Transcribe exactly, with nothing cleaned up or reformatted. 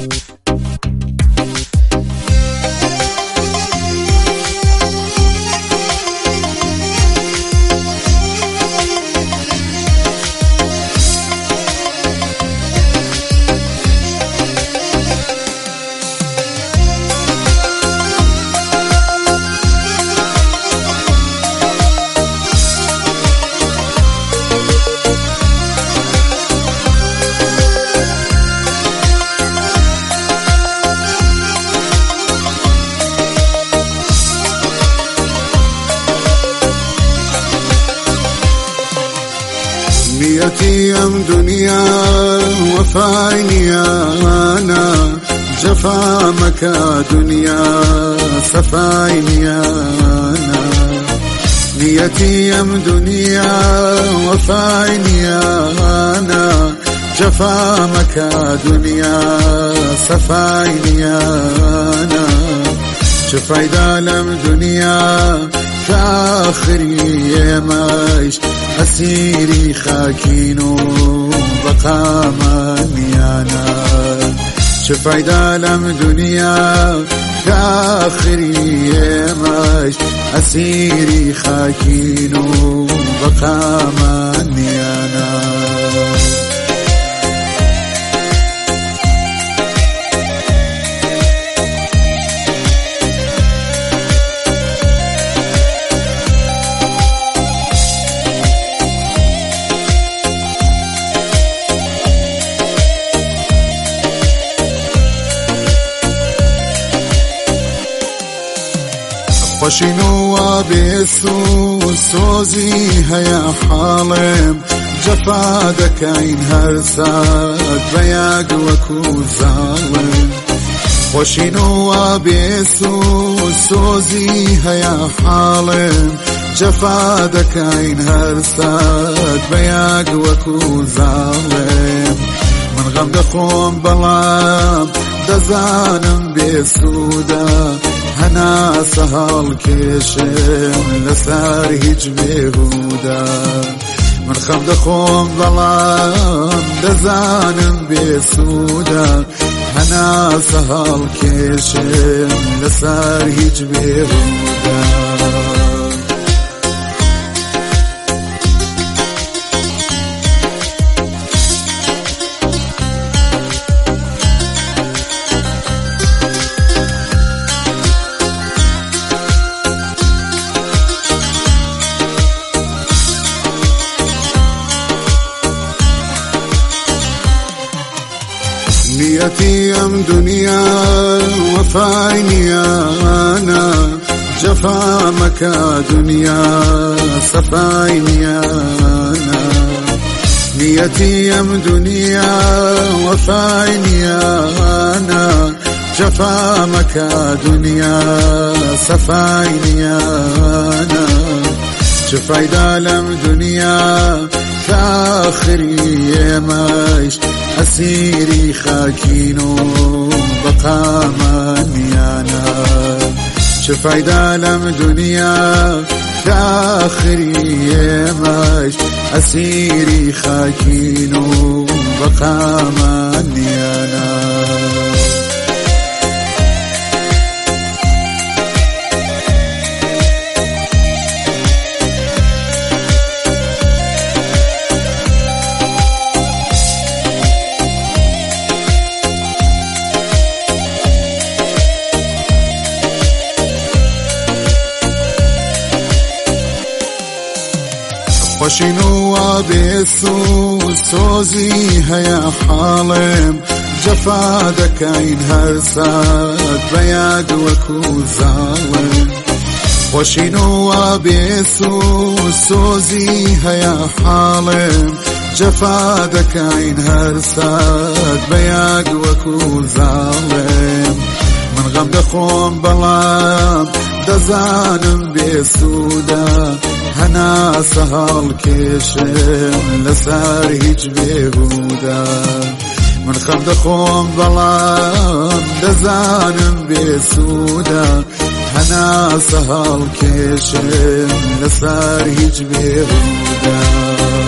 نيتي أم دنيا وفايني أنا جفا مكا دنيا صفايني أنا نيتي أم دنيا وفايني أنا جفا مكا دنيا صفايني أنا شفايدا لم دنيا كاخري مايش أسيري خاكينو بقى ماني أنا شفايدا لم دنيا كاخري مايش أسيري خاكينو بقى ماني أنا خوشینو بیسو سوزی هیا حالم جفا دکین هر ساعت بیاگ وکو ظالم خوشینو بیسو سوزی هیا حالم جفا دکین هر ساعت بیاگ وکو ظالم من غم دخوم بلام دزانم بیسودا هنا سهل كشم لسار هيج بهودا من خمد خوم ظلام دزانم بسودا هنا سهل كشم لسار هيج بهودا نيتي أم دنيا وفايني أنا جفا مكا دنيا صفايني أنا نيتي أم دنيا وفايني أنا جفا مكا دنيا صفايني أنا شفايدا لم دنيا كاخري مايش أسيري خاكينو بقى ماني أنا شفايدا لم دنيا كاخري مايش أسيري خاكينو بقى ماني أنا خوشینو بیسو سوزی هیا حالم جفا دکین هر ساعت بیاگ وکو ظالم خوشینو بیسو سوزی هیا حالم جفا دکین هر ساعت بیاگ وکو ظالم من غم دخوم بلام دزانم بسودا هنا سهل كشم لسار هيج بهودا من خمد خوم ظلام دزانم بسودا هنا سهل كشم لسار هيج بهودا